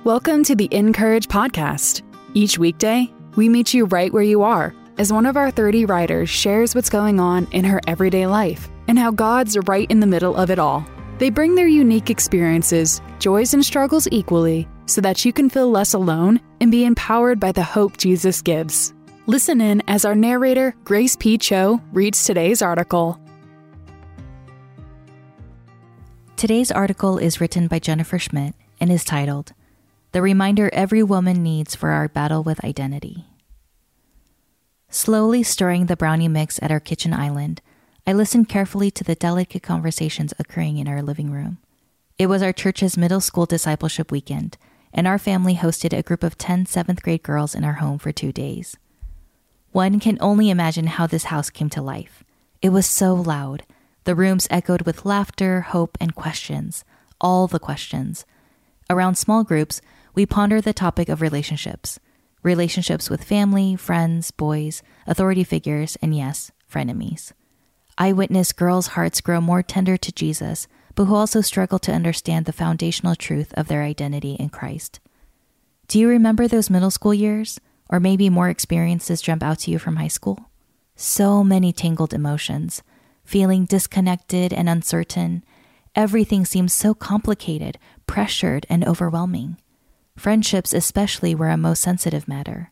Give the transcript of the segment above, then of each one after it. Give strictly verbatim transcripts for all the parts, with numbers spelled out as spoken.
Welcome to the Encourage podcast. Each weekday, we meet you right where you are as one of our thirty writers shares what's going on in her everyday life and how God's right in the middle of it all. They bring their unique experiences, joys and struggles equally, so that you can feel less alone and be empowered by the hope Jesus gives. Listen in as our narrator, Grace P. Cho, reads today's article. Today's article is written by Jennifer Schmidt and is titled, The Reminder Every Woman Needs for Our Battle with Identity. Slowly stirring the brownie mix at our kitchen island, I listened carefully to the delicate conversations occurring in our living room. It was our church's middle school discipleship weekend, and our family hosted a group of ten seventh grade girls in our home for two days. One can only imagine how this house came to life. It was so loud. The rooms echoed with laughter, hope, and questions. All the questions. Around small groups, we pondered the topic of relationships. Relationships with family, friends, boys, authority figures, and yes, frenemies. I witnessed girls' hearts grow more tender to Jesus, but who also struggle to understand the foundational truth of their identity in Christ. Do you remember those middle school years? Or maybe more experiences jump out to you from high school? So many tangled emotions. Feeling disconnected and uncertain. Everything seems so complicated, pressured, and overwhelming. Friendships especially were a most sensitive matter.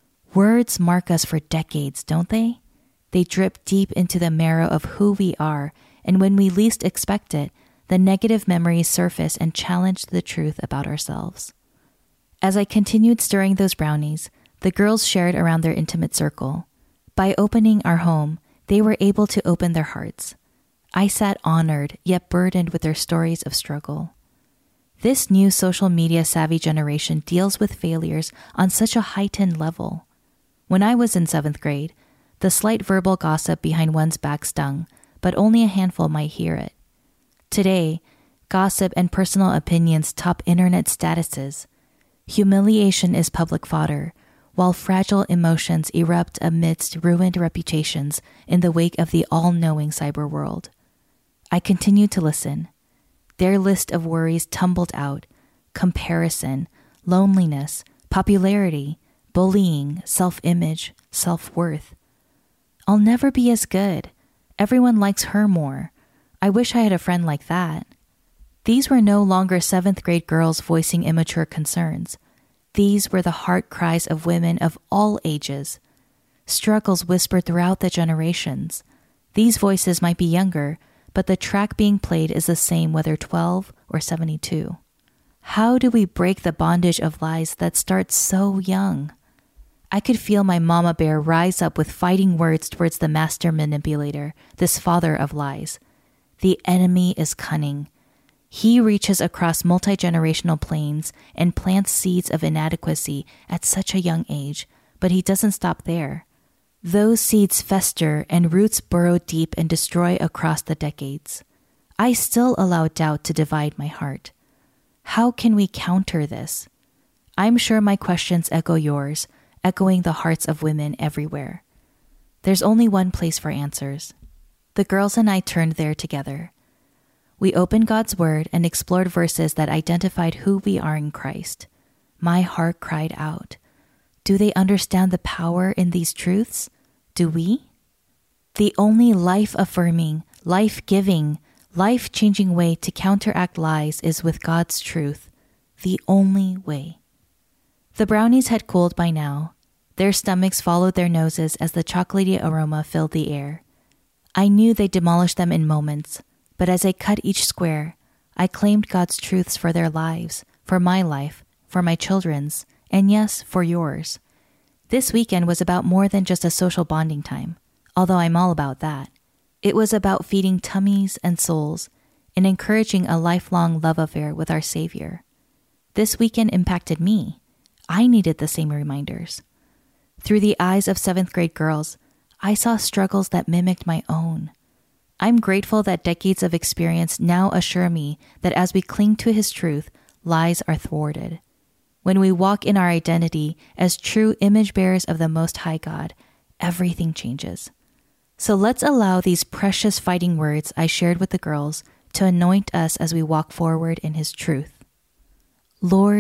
Words mark us for decades, don't they? They drip deep into the marrow of who we are, and when we least expect it, the negative memories surface and challenge the truth about ourselves. As I continued stirring those brownies, the girls shared around their intimate circle. By opening our home, they were able to open their hearts. I sat honored, yet burdened with their stories of struggle. This new social media savvy generation deals with failures on such a heightened level. When I was in seventh grade, the slight verbal gossip behind one's back stung, but only a handful might hear it. Today, gossip and personal opinions top internet statuses. Humiliation is public fodder, while fragile emotions erupt amidst ruined reputations in the wake of the all-knowing cyber world. I continued to listen. Their list of worries tumbled out: comparison, loneliness, popularity, bullying, self-image, self-worth. I'll never be as good. Everyone likes her more. I wish I had a friend like that. These were no longer seventh grade girls voicing immature concerns. These were the heart cries of women of all ages. Struggles whispered throughout the generations. These voices might be younger, but the track being played is the same whether twelve or seventy-two. How do we break the bondage of lies that start so young? I could feel my mama bear rise up with fighting words towards the master manipulator, this father of lies. The enemy is cunning. He reaches across multi-generational planes and plants seeds of inadequacy at such a young age, but he doesn't stop there. Those seeds fester and roots burrow deep and destroy across the decades. I still allow doubt to divide my heart. How can we counter this? I'm sure my questions echo yours, echoing the hearts of women everywhere. There's only one place for answers. The girls and I turned there together. We opened God's Word and explored verses that identified who we are in Christ. My heart cried out. Do they understand the power in these truths? Do we? The only life-affirming, life-giving, life-changing way to counteract lies is with God's truth. The only way. The brownies had cooled by now. Their stomachs followed their noses as the chocolatey aroma filled the air. I knew they'd demolish them in moments. But as I cut each square, I claimed God's truths for their lives, for my life, for my children's, and yes, for yours. This weekend was about more than just a social bonding time, although I'm all about that. It was about feeding tummies and souls and encouraging a lifelong love affair with our Savior. This weekend impacted me. I needed the same reminders. Through the eyes of seventh grade girls, I saw struggles that mimicked my own. I'm grateful that decades of experience now assure me that as we cling to His truth, lies are thwarted. When we walk in our identity as true image bearers of the Most High God, everything changes. So let's allow these precious fighting words I shared with the girls to anoint us as we walk forward in His truth. Lord,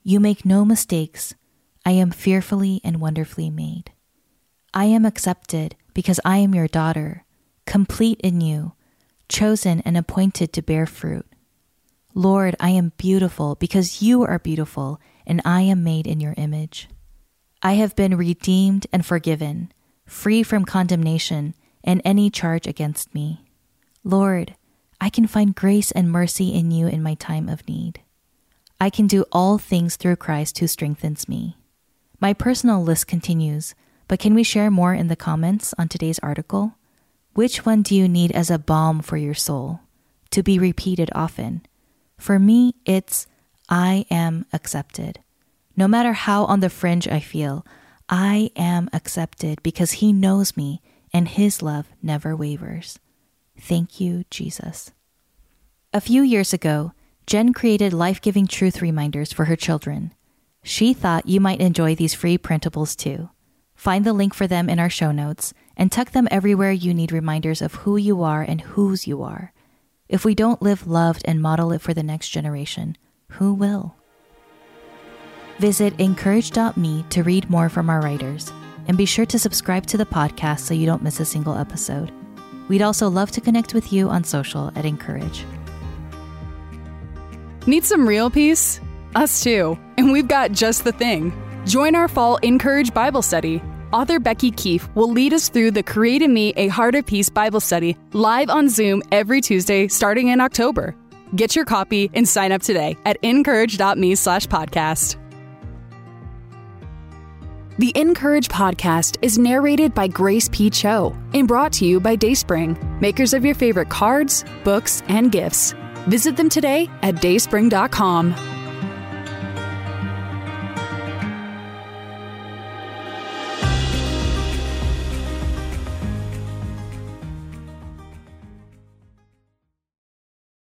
You make no mistakes. I am fearfully and wonderfully made. I am accepted because I am your daughter, complete in you, chosen and appointed to bear fruit. Lord, I am beautiful because you are beautiful, and I am made in your image. I have been redeemed and forgiven, free from condemnation and any charge against me. Lord, I can find grace and mercy in you in my time of need. I can do all things through Christ who strengthens me. My personal list continues, but can we share more in the comments on today's article? Which one do you need as a balm for your soul, to be repeated often? For me, it's, I am accepted. No matter how on the fringe I feel, I am accepted because he knows me and his love never wavers. Thank you, Jesus. A few years ago, Jen created life-giving truth reminders for her children. She thought you might enjoy these free printables too. Find the link for them in our show notes and tuck them everywhere you need reminders of who you are and whose you are. If we don't live loved and model it for the next generation, who will? Visit encourage dot me to read more from our writers, and be sure to subscribe to the podcast so you don't miss a single episode. We'd also love to connect with you on social at Encourage. Need some real peace? Us too. And we've got just the thing. Join our fall Encourage Bible study. Author Becky Keefe will lead us through the Create in Me a Heart of Peace Bible study live on Zoom every Tuesday starting in October. Get your copy and sign up today at encourage dot me slash podcast. The Encourage podcast is narrated by Grace P. Cho and brought to you by Dayspring, makers of your favorite cards, books, and gifts. Visit them today at dayspring dot com.